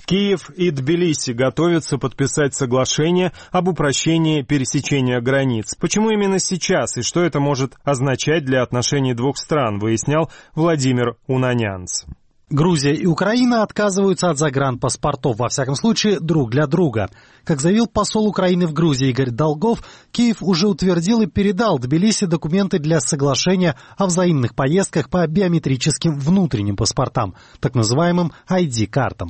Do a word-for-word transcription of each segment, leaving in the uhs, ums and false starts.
Киев и Тбилиси готовятся подписать соглашение об упрощении пересечения границ. Почему именно сейчас и что это может означать для отношений двух стран, выяснял Владимир Унанянц. Грузия и Украина отказываются от загранпаспортов, во всяком случае, друг для друга. Как заявил посол Украины в Грузии Игорь Долгов, Киев уже утвердил и передал Тбилиси документы для соглашения о взаимных поездках по биометрическим внутренним паспортам, так называемым ай ди-картам.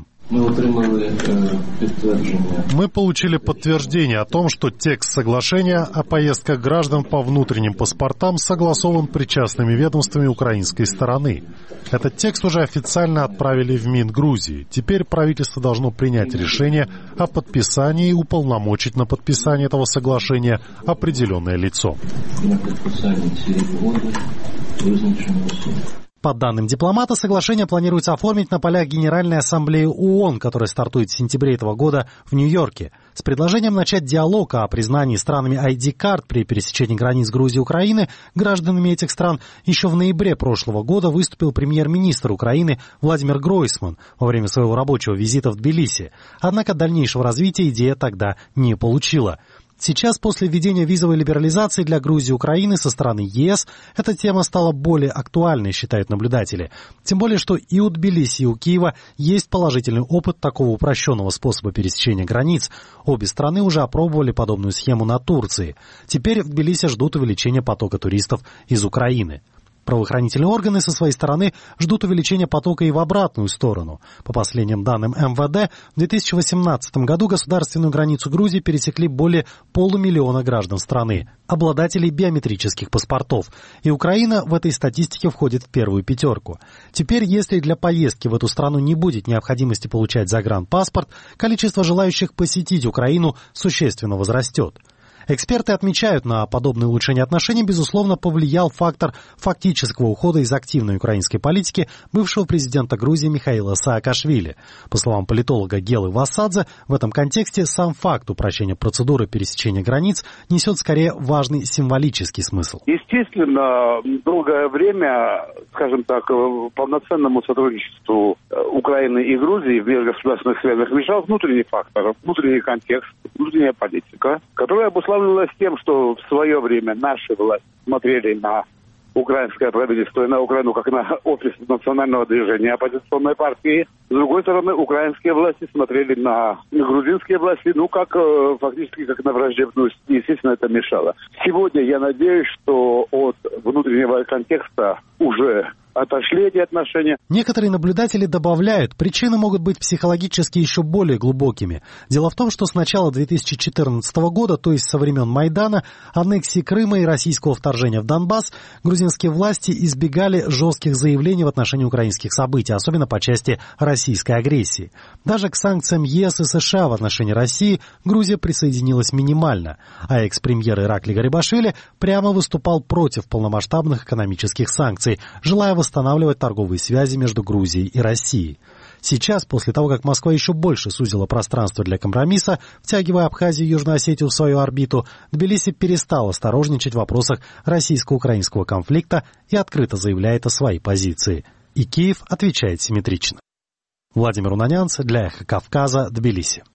Мы получили подтверждение о том, что текст соглашения о поездках граждан по внутренним паспортам согласован причастными ведомствами украинской стороны. Этот текст уже официально отправили в Мин Грузии. Теперь правительство должно принять решение о подписании и уполномочить на подписание этого соглашения определенное лицо. По данным дипломата, соглашение планируется оформить на полях Генеральной Ассамблеи ООН, которая стартует в сентябре этого года в Нью-Йорке, с предложением начать диалог о признании странами ай ди-карт при пересечении границ Грузии и Украины гражданами этих стран. Еще в ноябре прошлого года выступил премьер-министр Украины Владимир Гройсман во время своего рабочего визита в Тбилиси. Однако дальнейшего развития идея тогда не получила. Сейчас, после введения визовой либерализации для Грузии и Украины со стороны ЕС, эта тема стала более актуальной, считают наблюдатели. Тем более, что и у Тбилиси, и у Киева есть положительный опыт такого упрощенного способа пересечения границ. Обе страны уже опробовали подобную схему на Турции. Теперь в Тбилиси ждут увеличения потока туристов из Украины. Правоохранительные органы со своей стороны ждут увеличения потока и в обратную сторону. По последним данным эм вэ дэ, в две тысячи восемнадцатом году государственную границу Грузии пересекли более полумиллиона граждан страны, обладателей биометрических паспортов. И Украина в этой статистике входит в первую пятерку. Теперь, если для поездки в эту страну не будет необходимости получать загранпаспорт, количество желающих посетить Украину существенно возрастет. Эксперты отмечают, на подобное улучшение отношений, безусловно, повлиял фактор фактического ухода из активной украинской политики бывшего президента Грузии Михаила Саакашвили. По словам политолога Гелы Васадзе, в этом контексте сам факт упрощения процедуры пересечения границ несет скорее важный символический смысл. Естественно, долгое время, скажем так, полноценному сотрудничеству Украины и Грузии в межгосударственных связях мешал внутренний фактор, внутренний контекст, внутренняя политика, которая обуславливалась тем, что в свое время наши власти смотрели на украинское правительство и на Украину как на офис национального движения оппозиционной партии. С другой стороны, украинские власти смотрели на грузинские власти, ну, как фактически как на враждебность. Естественно, это мешало. Сегодня я надеюсь, что от внутреннего контекста уже отошли эти отношения. Некоторые наблюдатели добавляют, причины могут быть психологически еще более глубокими. Дело в том, что с начала две тысячи четырнадцатого года, то есть со времен Майдана, аннексии Крыма и российского вторжения в Донбасс, грузинские власти избегали жестких заявлений в отношении украинских событий, особенно по части российской агрессии. Даже к санкциям ЕС и США в отношении России Грузия присоединилась минимально, а экс-премьер Иракли Гарибашвили прямо выступал против полномасштабных экономических санкций, желая восстанавливать торговые связи между Грузией и Россией. Сейчас, после того, как Москва еще больше сузила пространство для компромисса, втягивая Абхазию и Южную Осетию в свою орбиту, Тбилиси перестал осторожничать в вопросах российско-украинского конфликта и открыто заявляет о своей позиции. И Киев отвечает симметрично. Владимир Унанянц для Эхо Кавказа, Тбилиси.